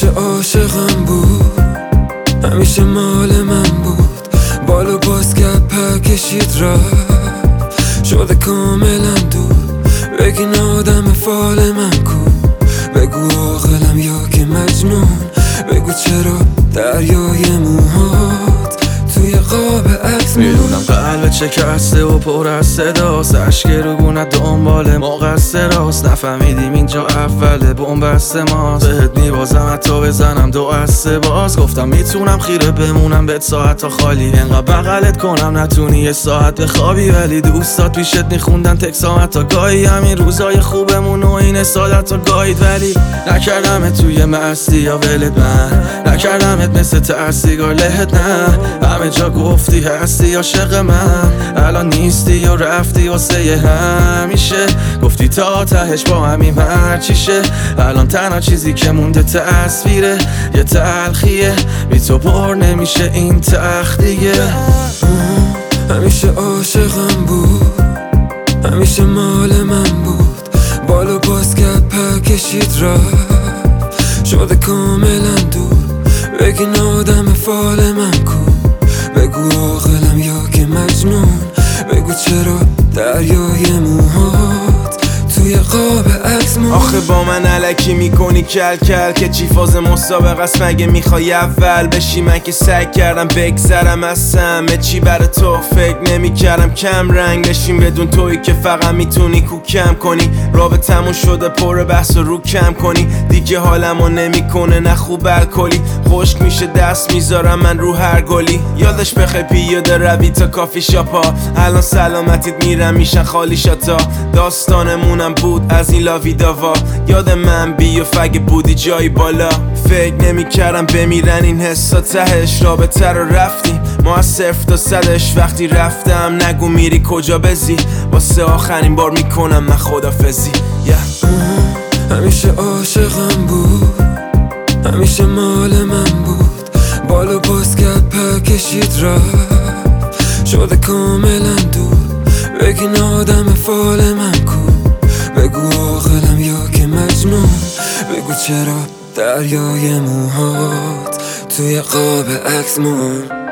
همیشه عاشقم بود، همیشه مال من بود. بالو باز کرد پر کشید رفت، شده کاملا دور. بگین آدم فال من کو، بگو عاقلم یا که مجنون. بگو چرا دریای موهات توی قاب عکس میدونم قلب شکسته و پر از صداست، اشک رو گونت دنبال مقصراست. نفهمیدیم اینجا اوله بنبست ماست، بهت میبازم حتی بزنم 2 از 3 باز. گفتم میتونم خیره بمونم بهت ساعت تا خالی، انقدر بغلت کنم نتونی 1 ساعت بخوابی. ولی دوستات پیشت میخوندن تکسام حتی گاهی، همین روزای خوبمون و این سادت تا گاهید. ولی نکردمت توی مستی یا ولت، من نکردمت مثل تأسیگار لهت. نه همه جا گفتی هستی عاشق من، الان نیستی یا رفتی واسه همیشه. گفتی تا تهش با همیم هر چیشه، الان تنها چیزی که مونده تصویره، یه تلخیه بی تو پر نمیشه این تخت دیگه. همیشه عاشقم بود، همیشه مال من بود. بالو باز کرد پر کشید رفت، شده کاملا دور. بگین آدم فال من کو، بگو عاقلم یا که مجنون. بگو چرا دریای موهات توی قاب عکس مون. آخه با من الکی میکنی کل کل که چی فاز مسابقه است مگه میخوای اول بشی؟ من که سعی کردم بگذرم از همه چی برای تو، فکر نمیکردم کم رنگ بشیم بدون تویی که فقط میتونی کوکم کنی. رابطمون شده پر بحث و رو کم کنی، دیگه حالمو نمیکنه نه خوب الکلی. خشک میشه دست میذارم من رو هر گلی. یادش بخیر پیاده روی تا کافی شاپا، الان سلامتیت میرم میشن خالی شاتا. داستانمونم بود از این لاوی داوا، یاد من بی و فگ بودی جایی بالا. فکر نمیکردم بمیرن این حسا تهش، رابطه رو رفتیم ما از 0 تا 100ش. وقتی رفتم نگو میری کجا بزی، واسه آخرین بار میکنم من خدافزی. همیشه عاشقم بود، همیشه مال من بود. بالو باز کرد پر کشید رفت، شده کاملا دور. بگین آدم فال من کو، بگو عاقلم یا که مجنون. بگو چرا دریای موهات توی قاب عکس مون.